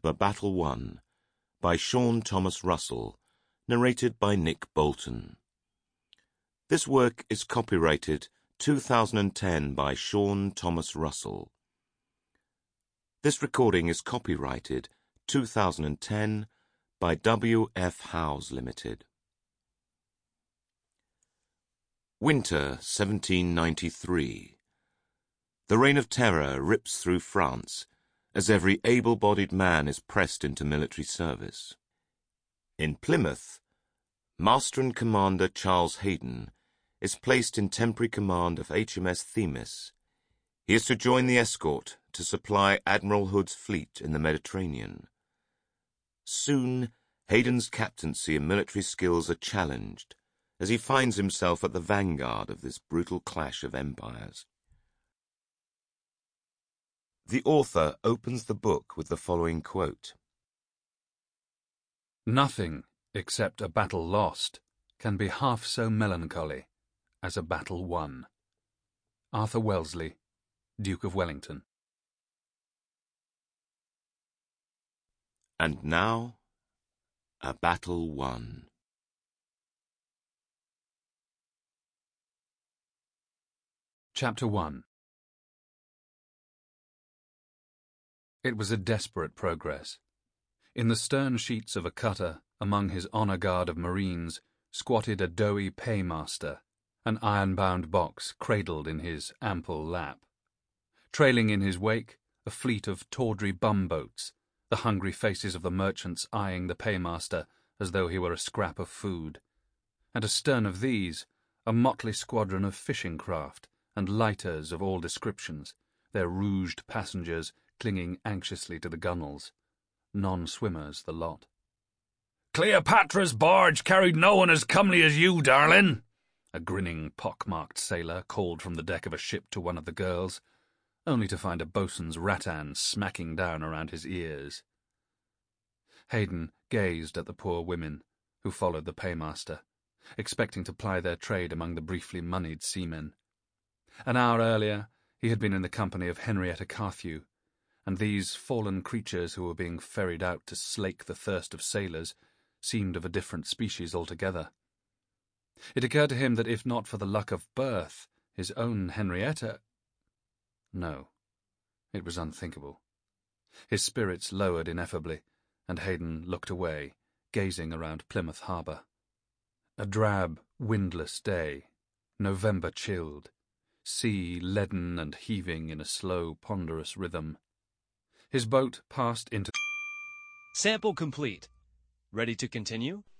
A Battle Won by Sean Thomas Russell, narrated by Nick Bolton. This work is copyrighted 2010 by Sean Thomas Russell. This recording is copyrighted 2010 by W.F. Howes Limited. Winter 1793. The Reign of Terror rips through France as every able-bodied man is pressed into military service. In Plymouth, Master and Commander Charles Haydon is placed in temporary command of HMS Themis. He is to join the escort to supply Admiral Hood's fleet in the Mediterranean. Soon, Haydon's captaincy and military skills are challenged as he finds himself at the vanguard of this brutal clash of empires. The author opens the book with the following quote: "Nothing, except a battle lost, can be half so melancholy as a battle won." Arthur Wellesley, Duke of Wellington. And now, a battle won. Chapter 1. It was a desperate progress. In the stern sheets of a cutter, among his honour guard of marines, squatted a doughy paymaster, an iron-bound box cradled in his ample lap. Trailing in his wake, a fleet of tawdry bumboats, the hungry faces of the merchants eyeing the paymaster as though he were a scrap of food. And astern of these, a motley squadron of fishing craft and lighters of all descriptions, their rouged passengers clinging anxiously to the gunwales. Non-swimmers the lot. "Cleopatra's barge carried no one as comely as you, darling," a grinning, pock-marked sailor called from the deck of a ship to one of the girls, only to find a boatswain's rattan smacking down around his ears. Haydon gazed at the poor women, who followed the paymaster, expecting to ply their trade among the briefly moneyed seamen. An hour earlier, he had been in the company of Henrietta Carthew, and these fallen creatures who were being ferried out to slake the thirst of sailors seemed of a different species altogether. It occurred to him that if not for the luck of birth, his own Henrietta— No, it was unthinkable. His spirits lowered ineffably, and Haydon looked away, gazing around Plymouth harbour. A drab, windless day, November chilled, sea leaden and heaving in a slow, ponderous rhythm. His boat passed into... Sample complete. Ready to continue?